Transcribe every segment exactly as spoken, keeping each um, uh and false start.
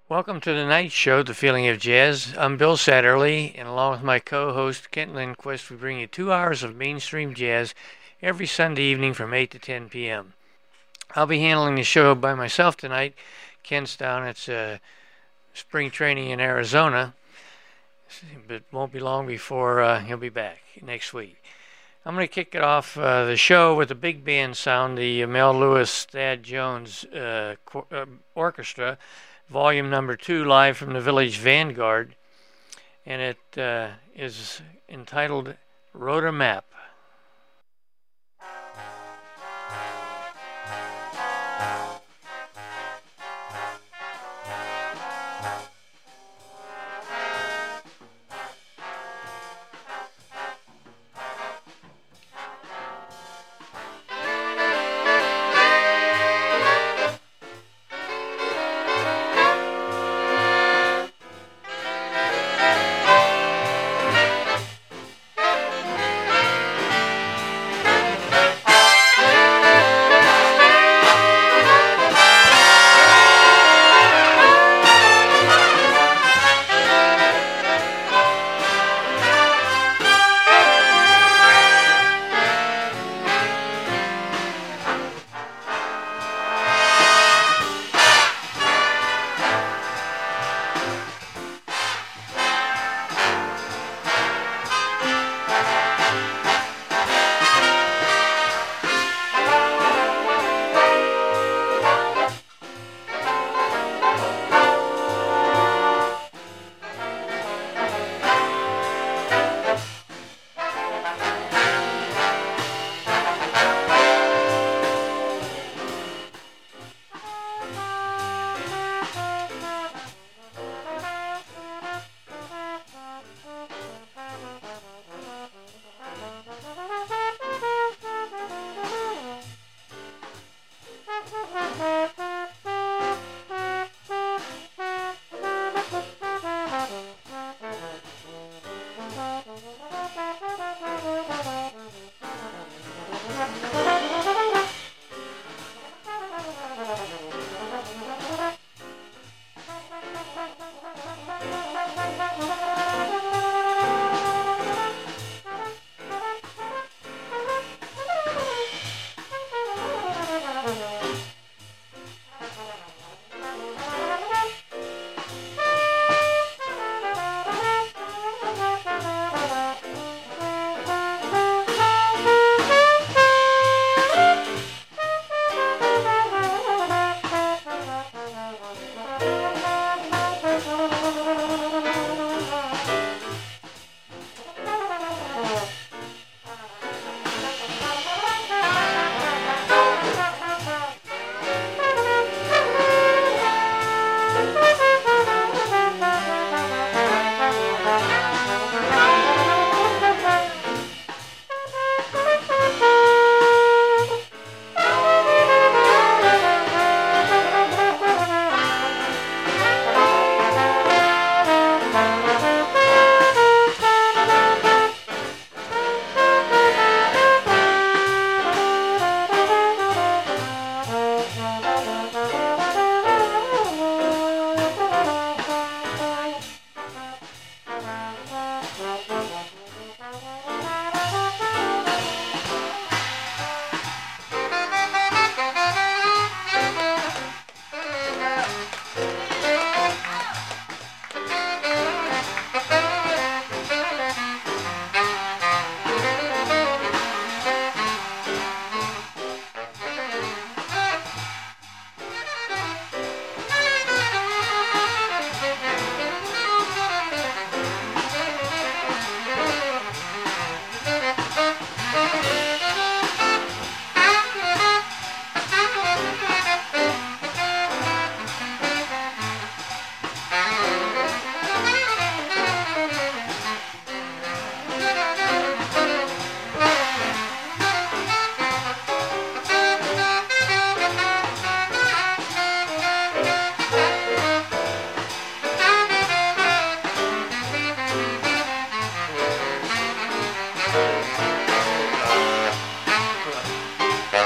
Welcome to the night show, The Feeling of Jazz. I'm Bill Satterley, and along with my co-host Kent Lindquist, we bring you two hours of mainstream jazz every Sunday evening from eight to ten p.m. I'll be handling the show by myself tonight. Kent's down at uh, spring training in Arizona, but it won't be long before uh, he'll be back next week. I'm going to kick it off uh, the show with a big band sound, the Mel Lewis Thad Jones uh, co- uh, Orchestra, volume number two, live from the Village Vanguard, and it uh, is entitled Wrote a Map.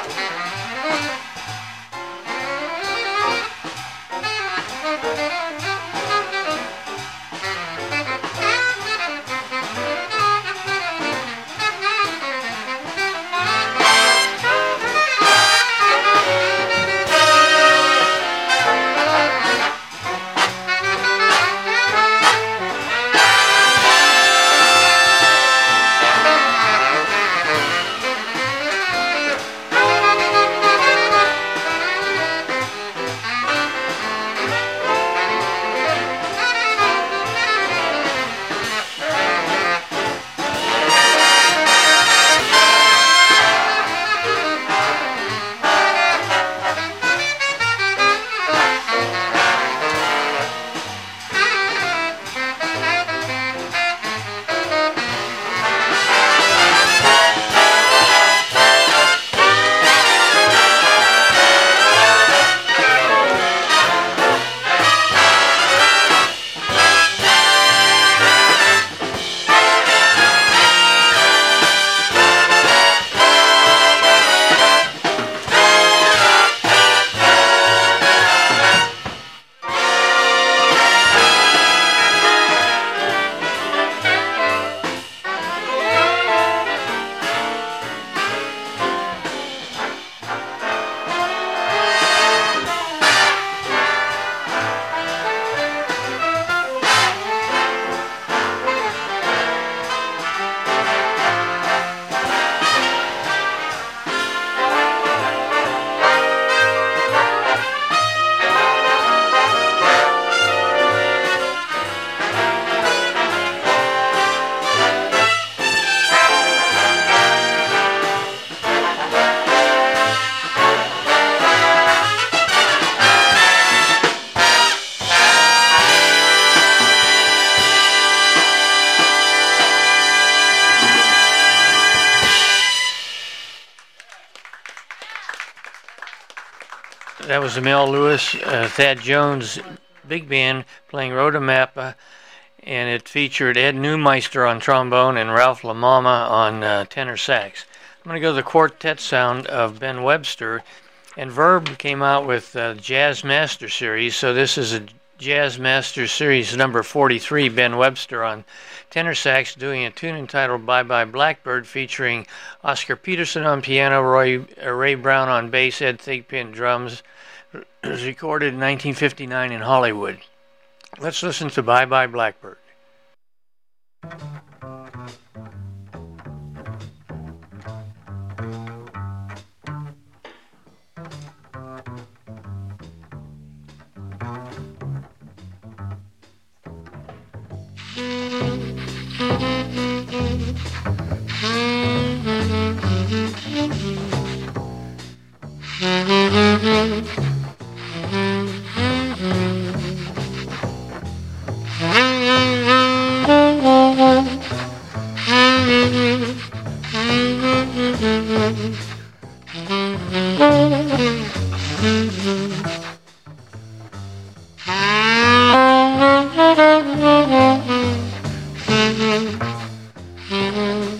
Thank you. that was the Mel Lewis, uh, Thad Jones big band playing Rhoda Mappa, and it featured Ed Neumeister on trombone and Ralph LaMama on uh, tenor sax. I'm going to go to the quartet sound of Ben Webster, and Verb came out with uh, Jazz Master Series, so this is a Jazz Master Series number forty-three, Ben Webster on tenor sax doing a tune entitled Bye Bye Blackbird, featuring Oscar Peterson on piano, Roy, uh, Ray Brown on bass, Ed Thigpen drums. It was recorded in nineteen fifty-nine in Hollywood. Let's listen to Bye Bye Blackbird. Mm-hmm.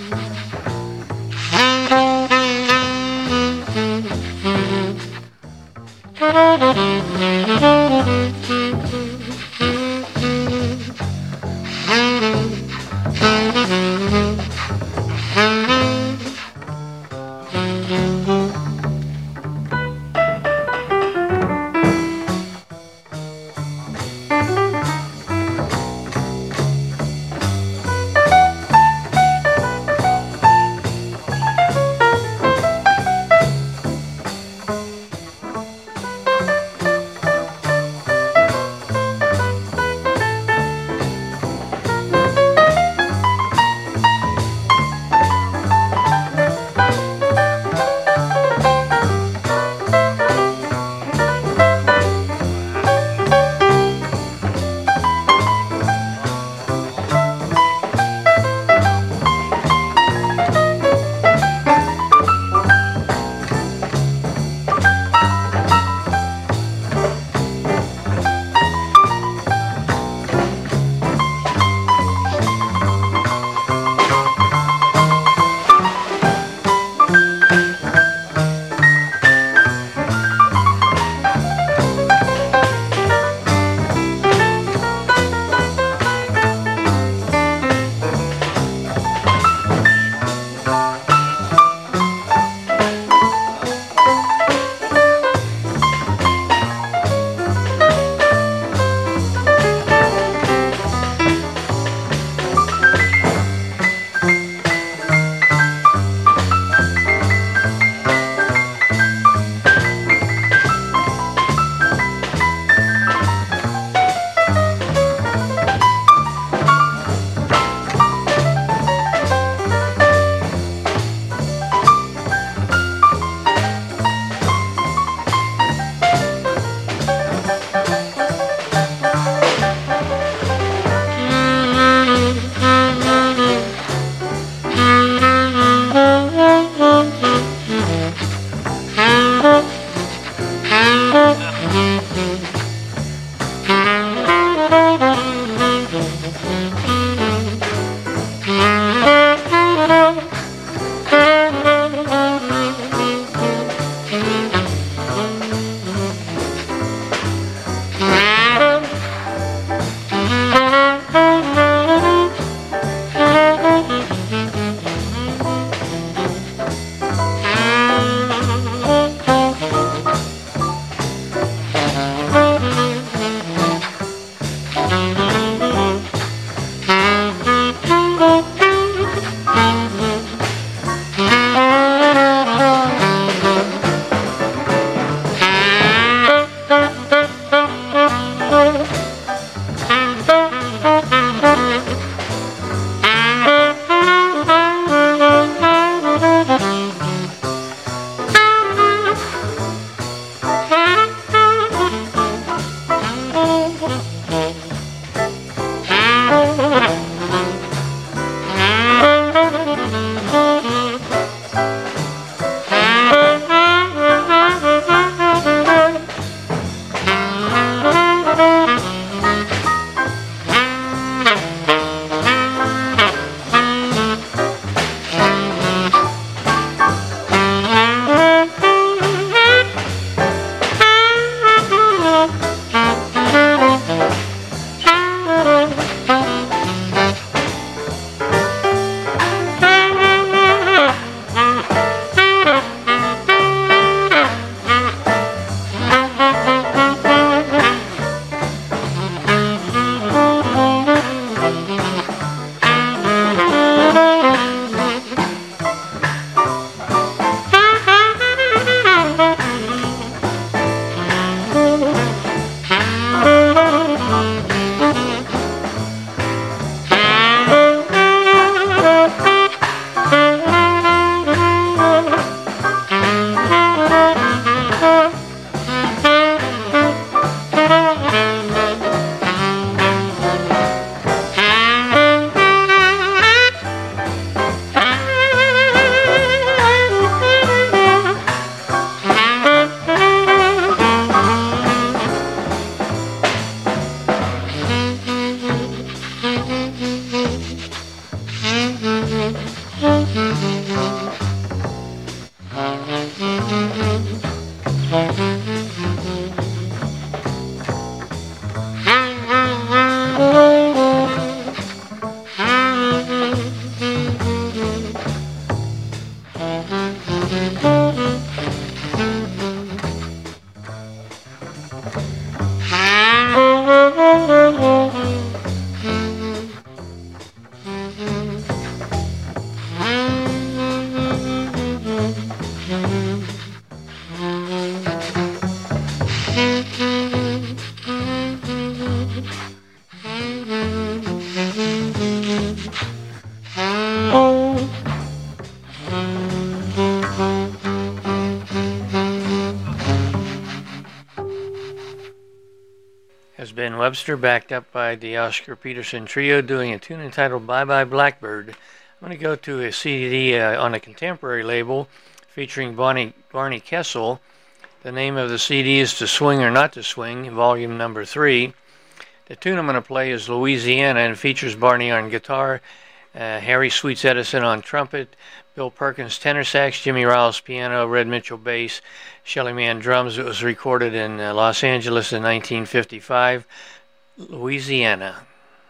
Ben Webster, backed up by the Oscar Peterson Trio, doing a tune entitled Bye Bye Blackbird. I'm going to go to a C D uh, on a contemporary label featuring Barney, Barney Kessel. The name of the C D is To Swing or Not to Swing, volume number three. The tune I'm going to play is Louisiana and features Barney on guitar, uh, Harry Sweets Edison on trumpet, Bill Perkins tenor sax, Jimmy Riles piano, Red Mitchell bass, Shelly Manne drums. It was recorded in uh, Los Angeles in nineteen fifty-five. Louisiana.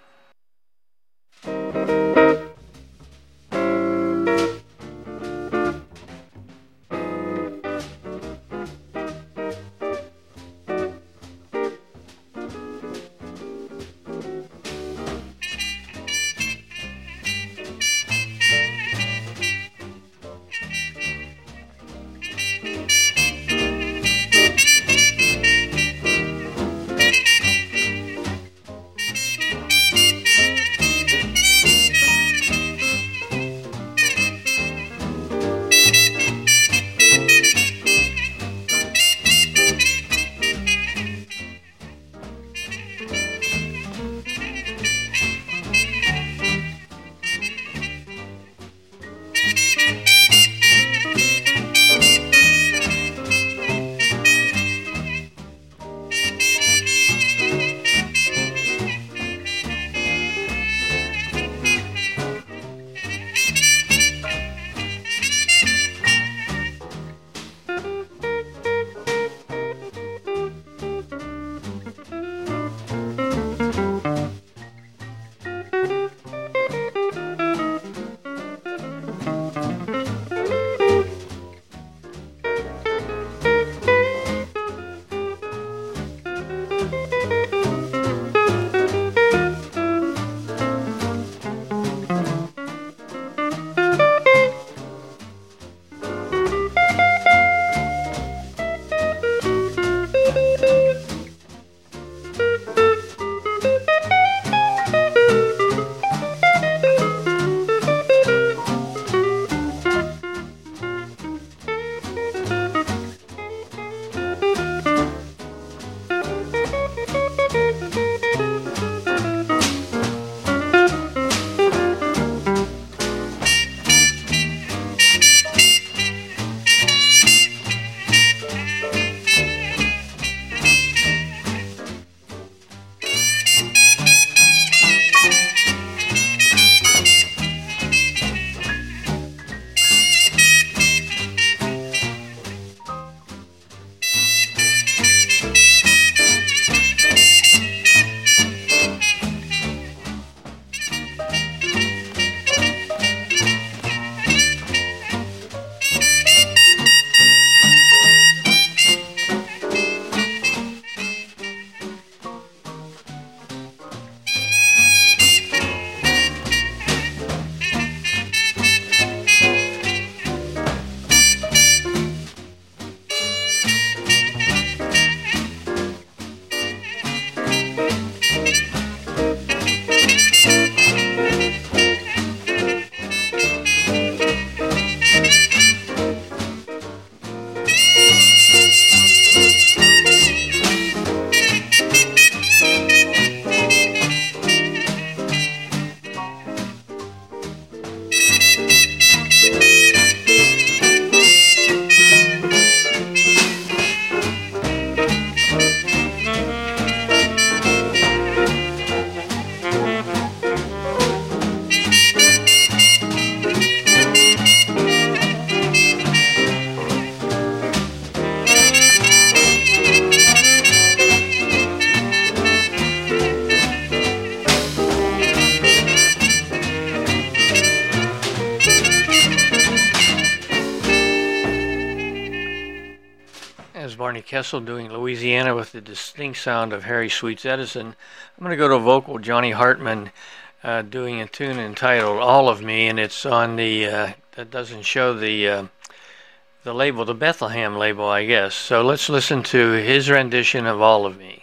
Barney Kessel doing Louisiana with the distinct sound of Harry Sweets Edison. I'm going to go to vocal Johnny Hartman uh, doing a tune entitled All of Me, and it's on the, uh, that doesn't show the, uh, the label, the Bethlehem label, I guess. So let's listen to his rendition of All of Me.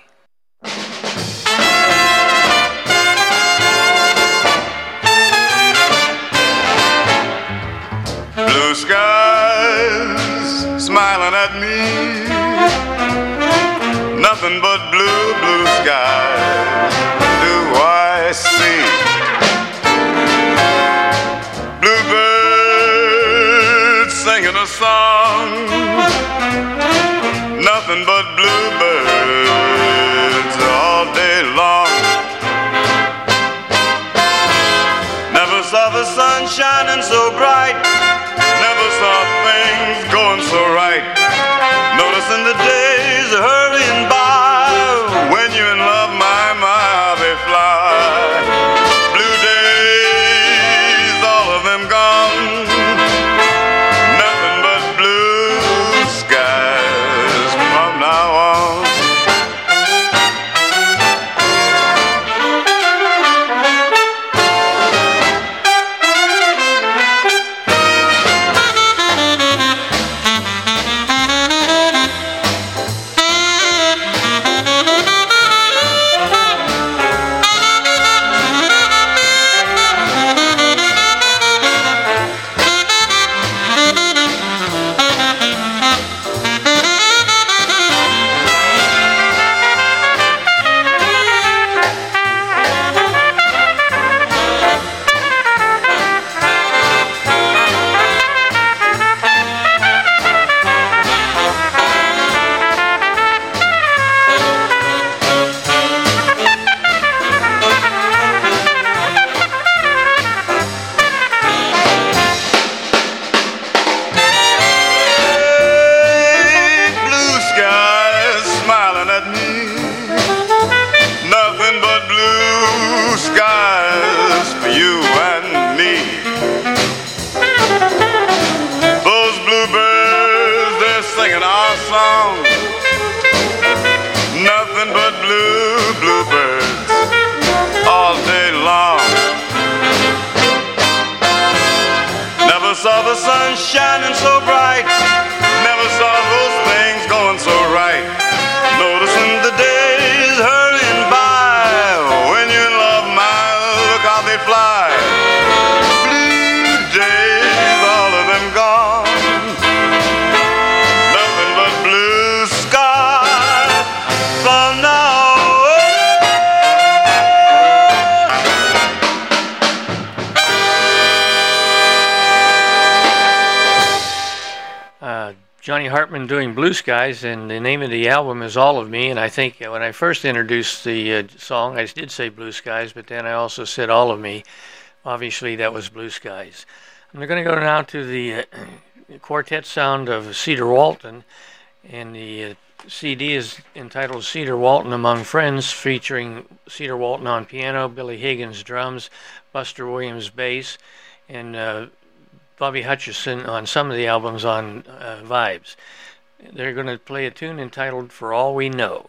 Blue skies smiling at me, nothing but blue, blue skies. Johnny Hartman doing Blue Skies, and the name of the album is All of Me. And I think when I first introduced the uh, song, I did say Blue Skies, but then I also said All of Me. Obviously, that was Blue Skies. I'm going to go now to the uh, quartet sound of Cedar Walton, and the uh, C D is entitled Cedar Walton Among Friends, featuring Cedar Walton on piano, Billy Higgins drums, Buster Williams bass, and uh, Bobby Hutcherson on some of the albums on uh, Vibes. They're going to play a tune entitled For All We Know.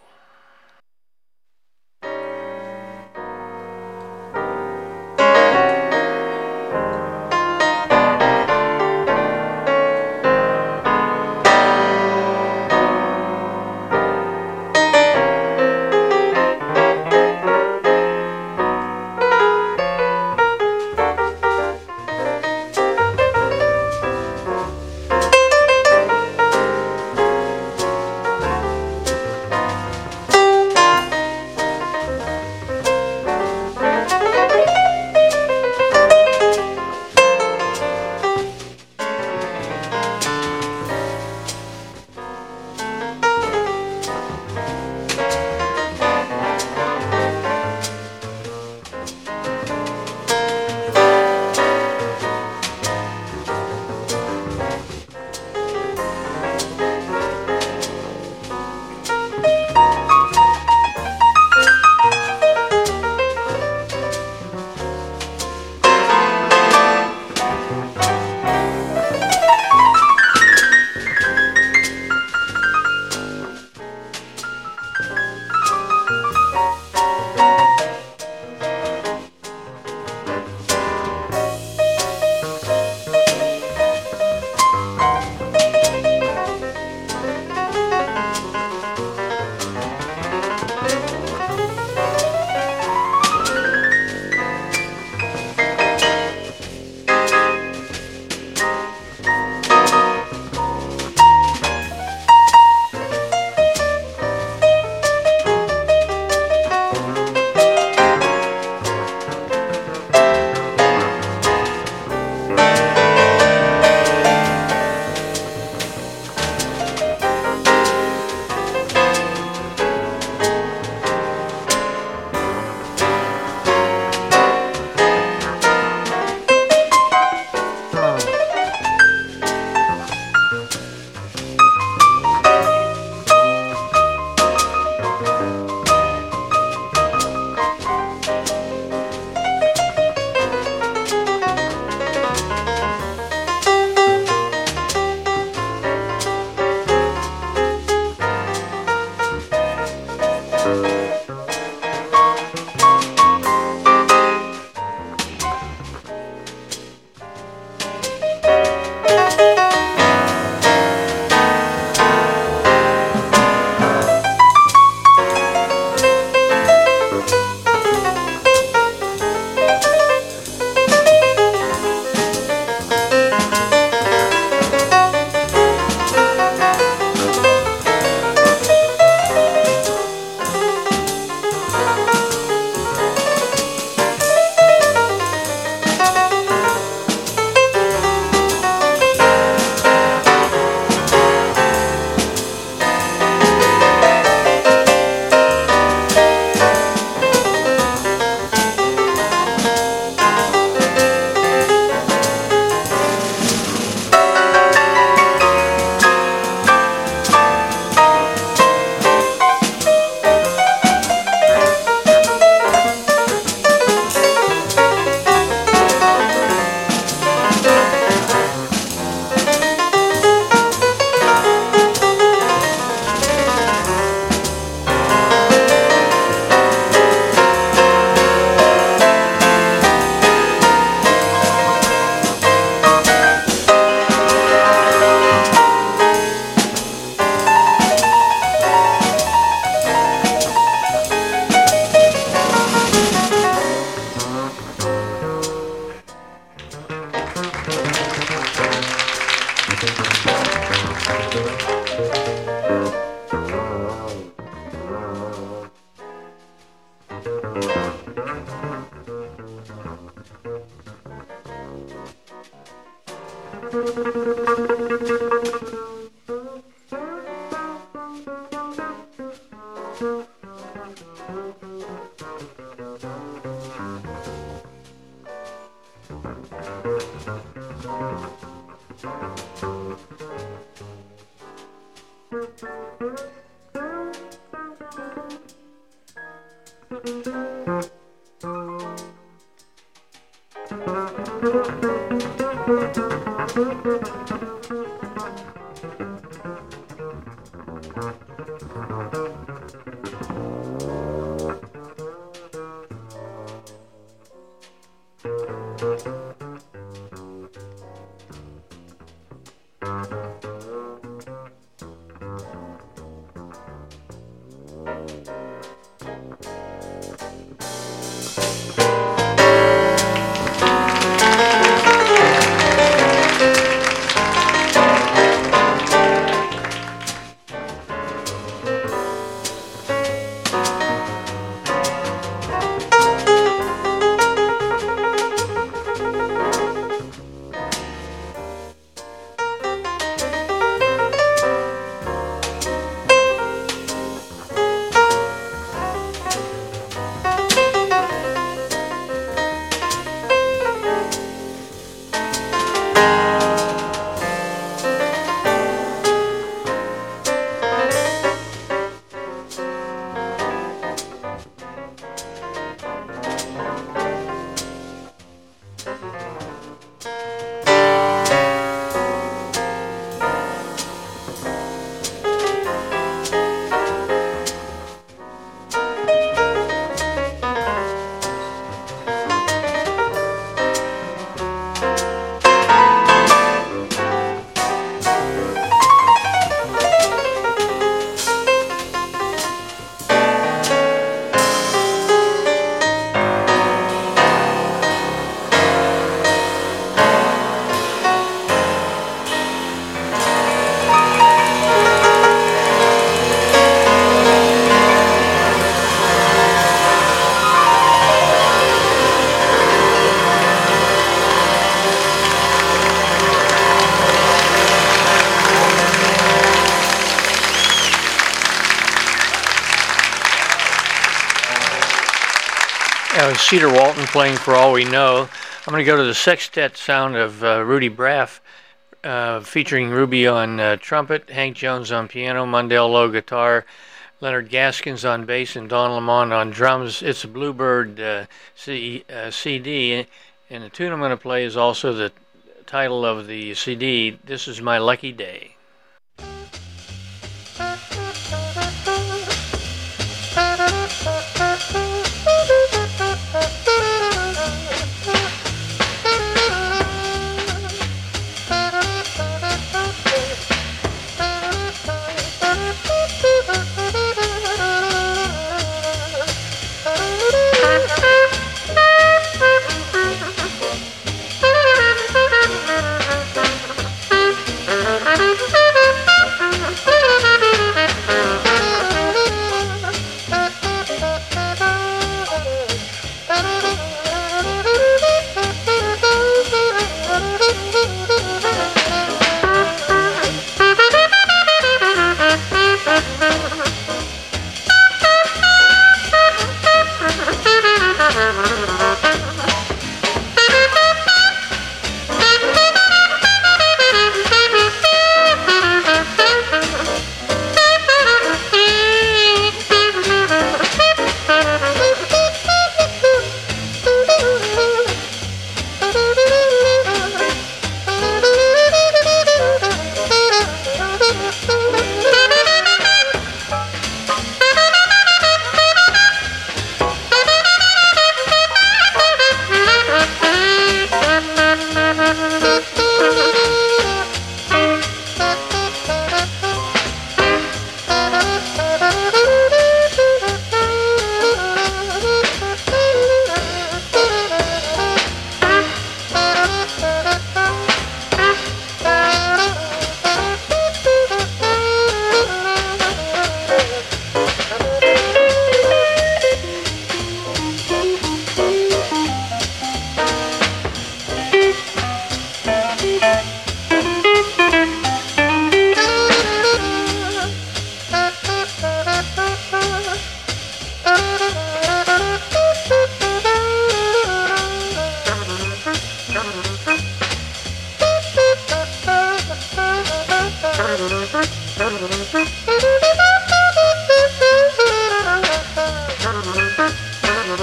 That was Cedar Walton playing For All We Know. I'm going to go to the sextet sound of uh, Rudy Braff, uh, featuring Ruby on uh, trumpet, Hank Jones on piano, Mundell Lowe guitar, Leonard Gaskins on bass, and Don Lamont on drums. It's a Bluebird uh, C, uh, C D, and the tune I'm going to play is also the title of the C D. This is My Lucky Day.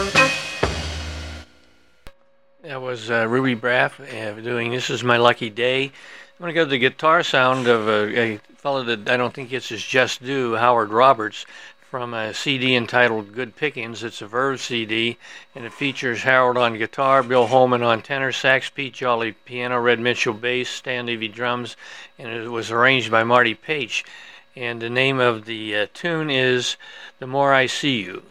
That was uh, Ruby Braff uh, doing This Is My Lucky Day. I'm going to go to the guitar sound of a, a fellow that I don't think gets his just due, Howard Roberts, from a C D entitled Good Pickings. It's a Verve C D, and it features Howard on guitar, Bill Holman on tenor sax, Pete Jolly piano, Red Mitchell bass, Stan Levy drums, and it was arranged by Marty Paich. And the name of the uh, tune is The More I See You.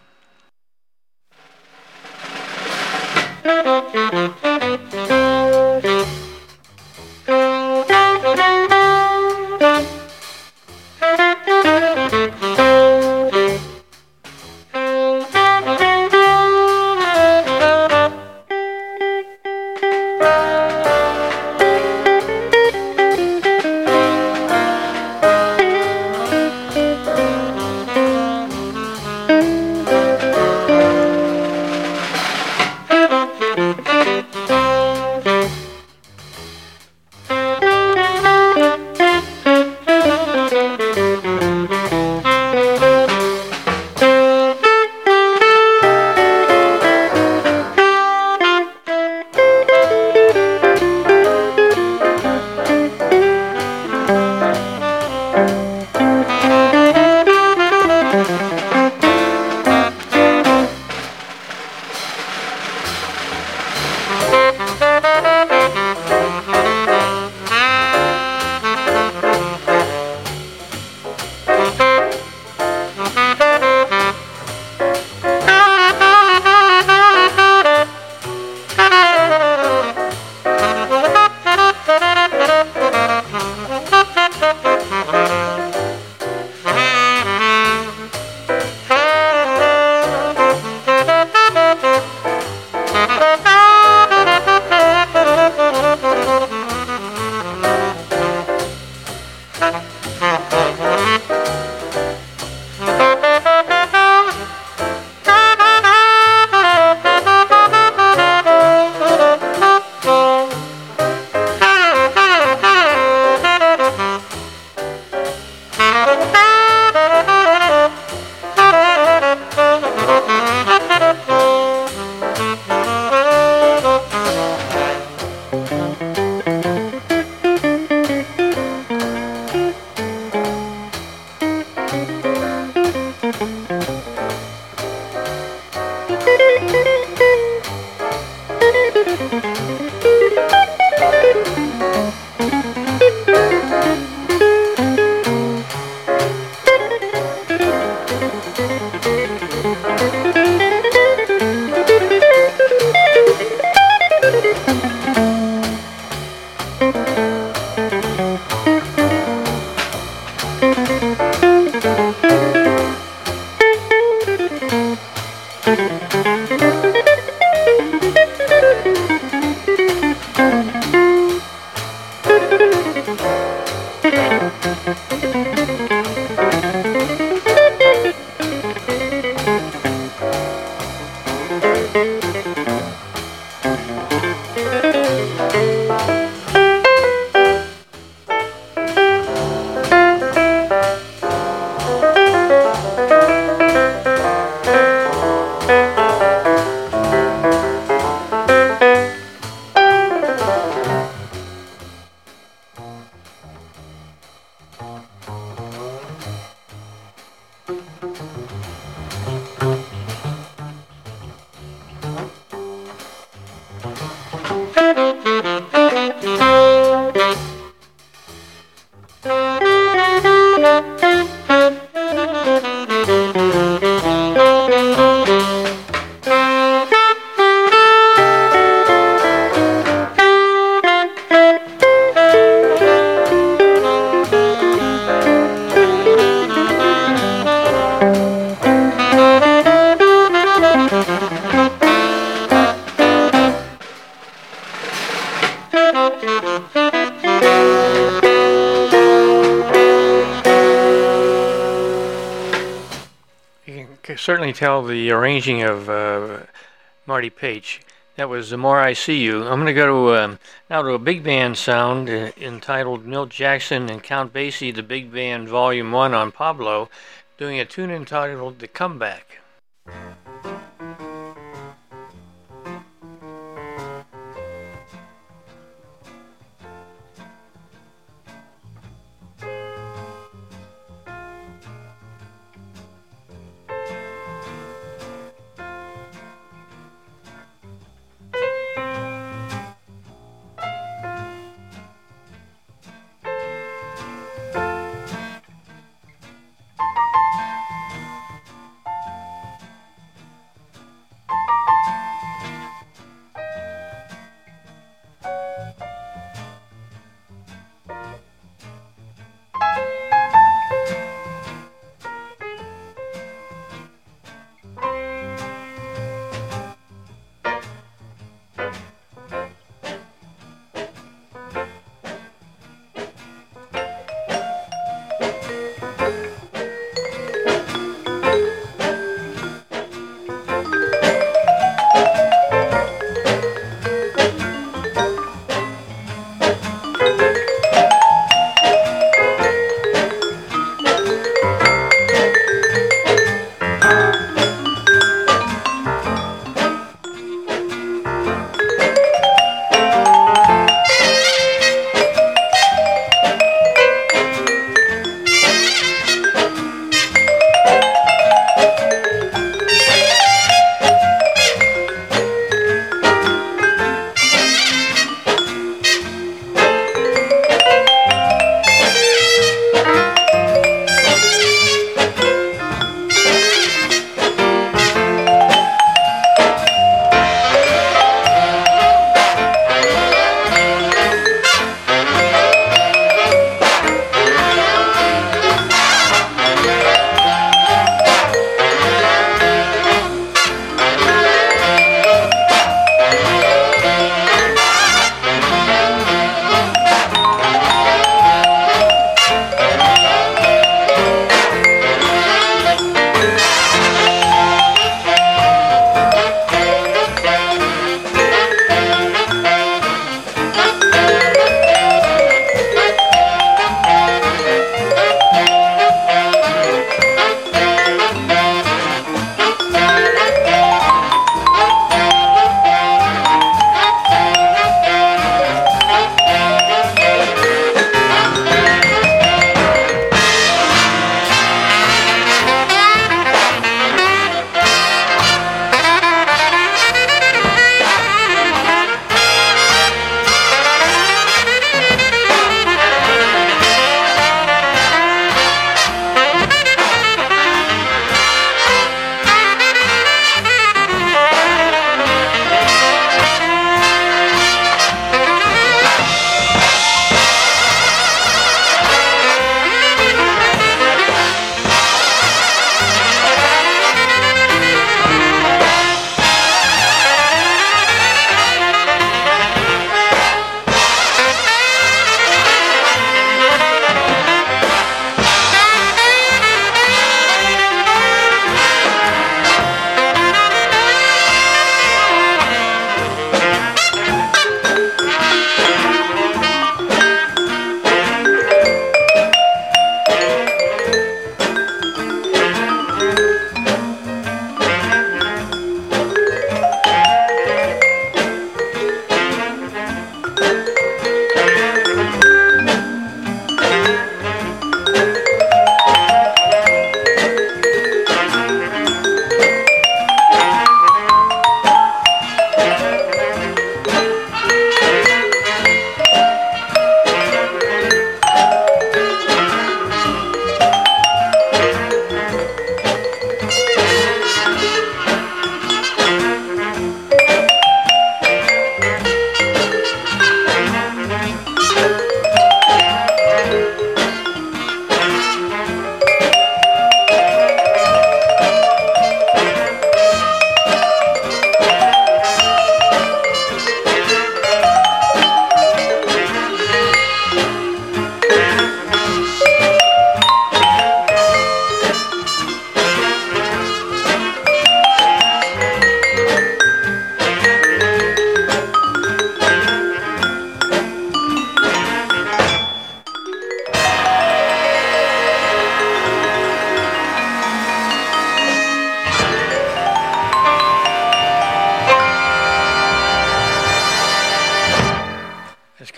Certainly tell the arranging of uh, Marty Paich. That was The More I See You. I'm going to go to um, now to a big band sound uh, entitled Milt Jackson and Count Basie, the Big Band Volume one on Pablo, doing a tune entitled The Comeback.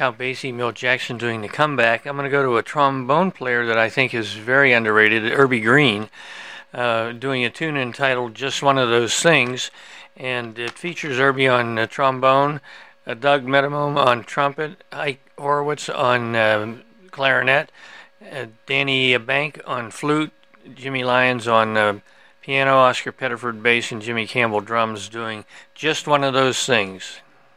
Count Basie, Milt Jackson doing the comeback. I'm going to go to a trombone player that I think is very underrated, Irby Green, uh, doing a tune entitled Just One of Those Things. And it features Irby on uh, trombone, uh, Doug Medemome on trumpet, Ike Horowitz on uh, clarinet, uh, Danny Bank on flute, Jimmy Lyons on uh, piano, Oscar Pettiford bass, and Jimmy Campbell drums doing Just One of Those Things.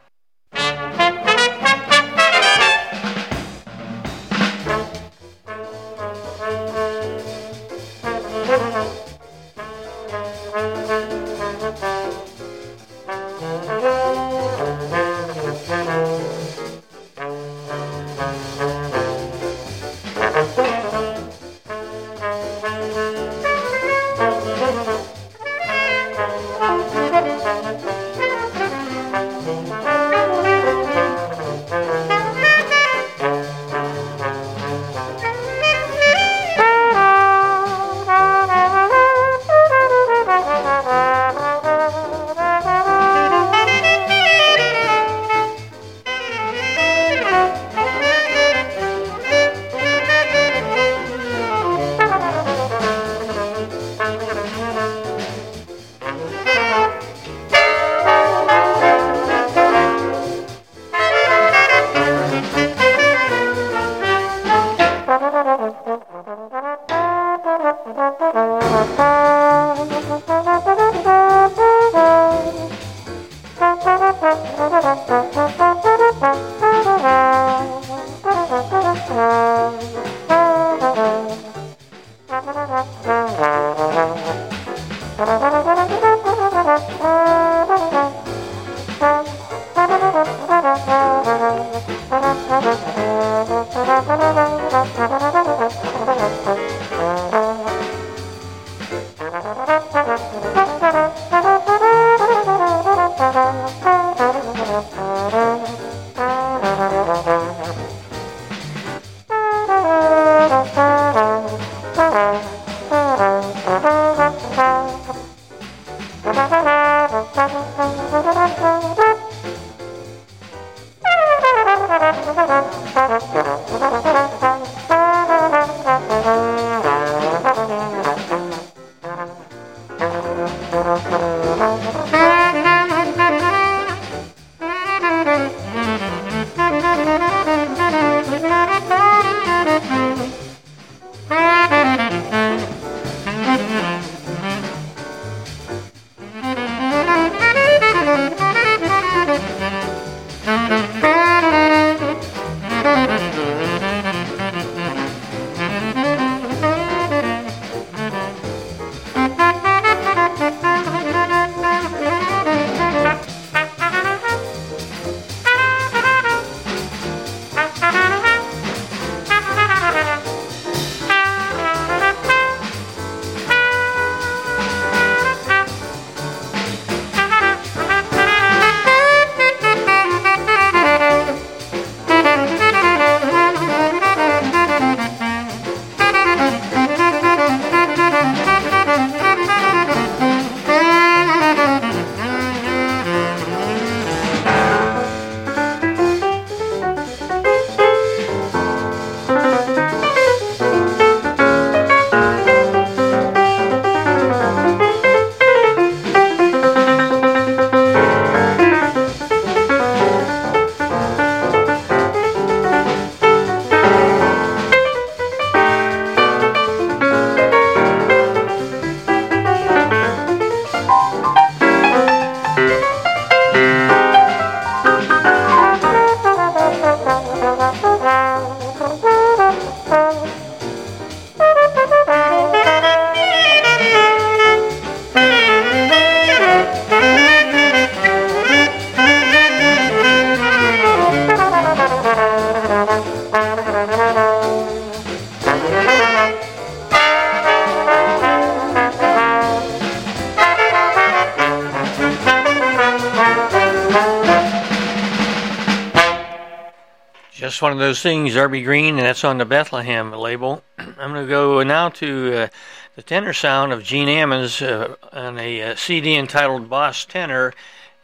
Just One of Those Things, Irby Green, and that's on the Bethlehem label. I'm going to go now to uh, the tenor sound of Gene Ammons uh, on a uh, C D entitled Boss Tenor,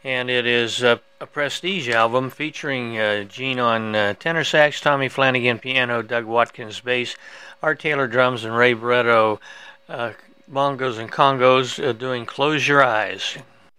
and it is uh, a prestige album featuring uh, Gene on uh, tenor sax, Tommy Flanagan piano, Doug Watkins bass, Art Taylor drums, and Ray Barretto uh, bongos and congos uh, doing Close Your Eyes.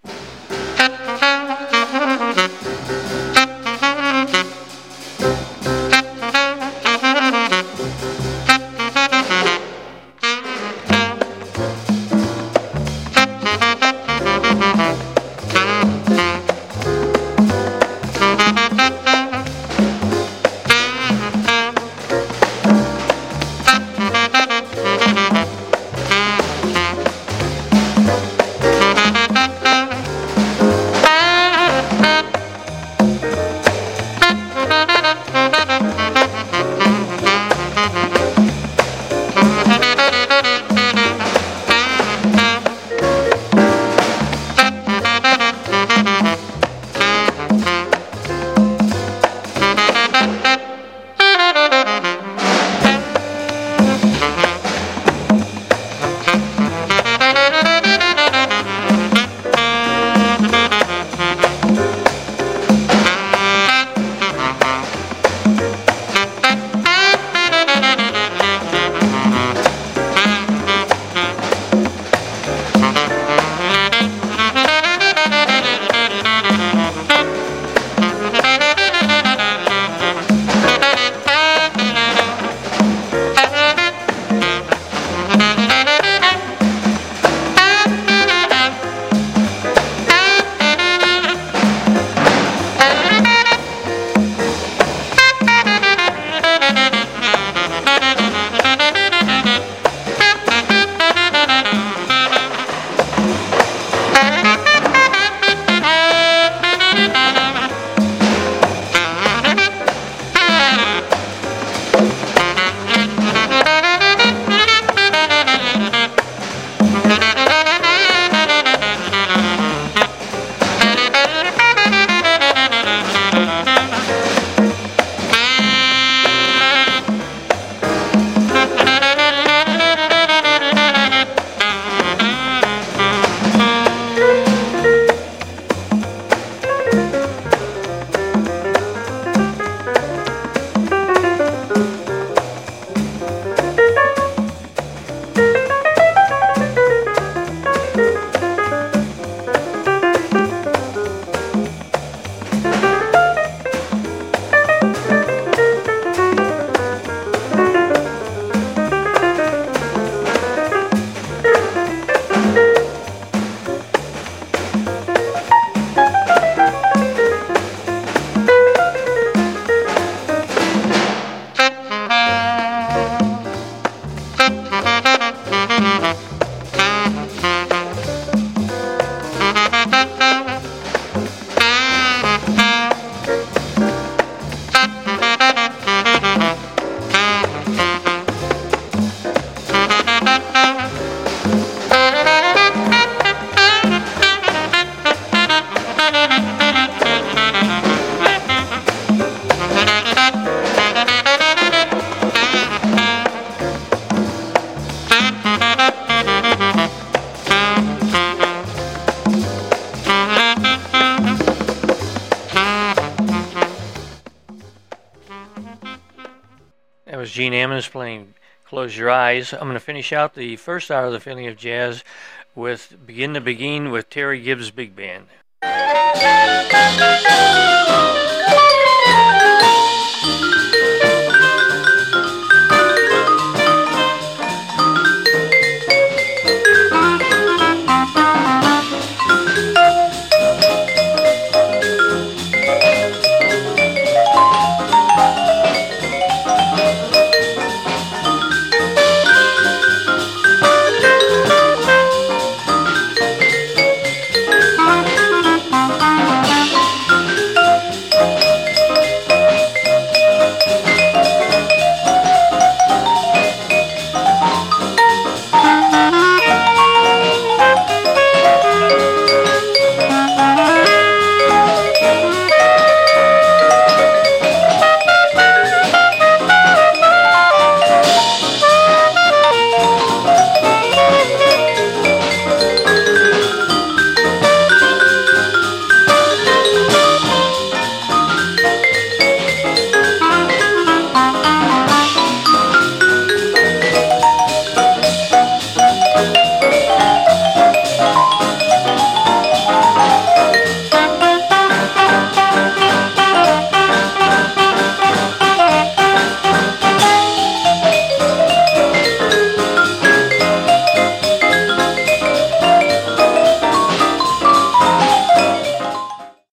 That was Gene Ammons playing Close Your Eyes. I'm going to finish out the first hour of the Feeling of Jazz with Begin to Begin with Terry Gibbs Big Band.